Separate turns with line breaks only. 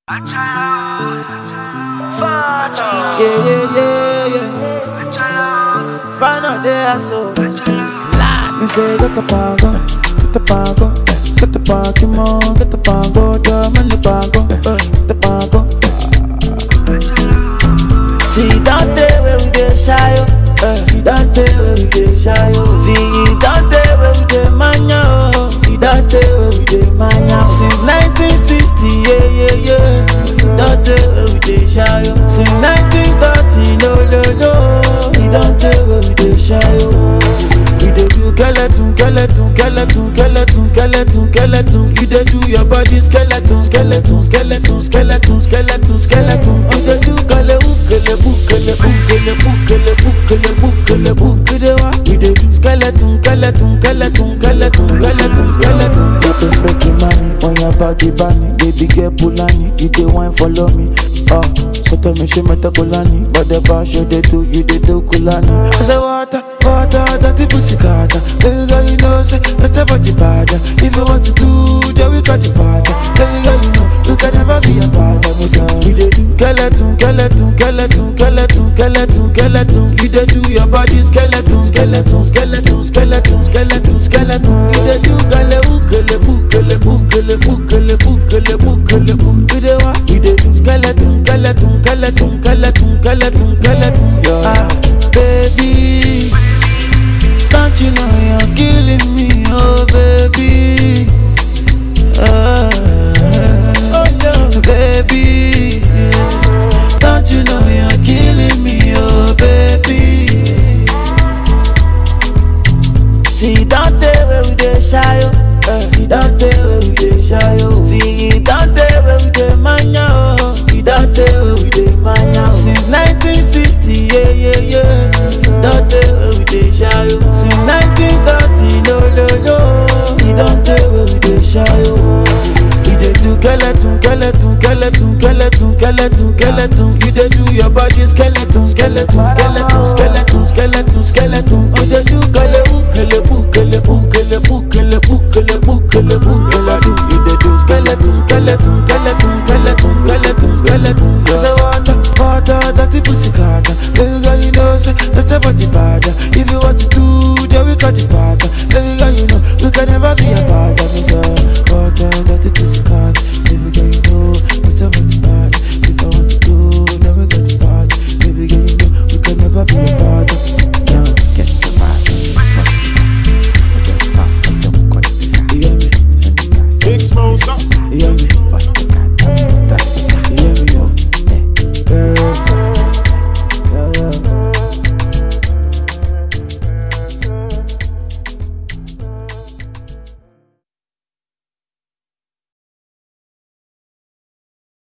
Final day so me say get the pango, get the pango, get the pango, get the pango, the pango, get the pango. See that day where we dey shy, that day where we dey shy. See that day where we dey mania, that day where we dey mania. Since 1960, yeah. That day where we dey shy. Since 1930, no. That day where we dey shy. We dey do skeleton. You dey do your body skeleton. You dey do we dey do skeleton. You dey freaky money on your body bunny. Baby girl Pulani, you dey wine follow me. So tell me she met a Kulani, but the bar show they do, you they do Kulani. I say water, dirty pussy carter. Baby girl, you know, say that's a body bad. If you want to do, then we got the party. Baby girl, you know, you can never be a part of me. We dey do skeleton. You dey do your body skeleton. You dey do you dey what? You dey do skeleton. Baby, don't you know you're killing me, oh baby. Oh no, baby, don't you know you're killing me, oh baby. See that day where we dey shy, that day where we dey shy. See that day where we dey mania, that day where we dey mania. Since 1960, yeah. That day where we dey shy. Since 1930, no. That day where we dey shy. We dey do skeleton. You dey do your body skeleton. You dey do you dey do skeleton.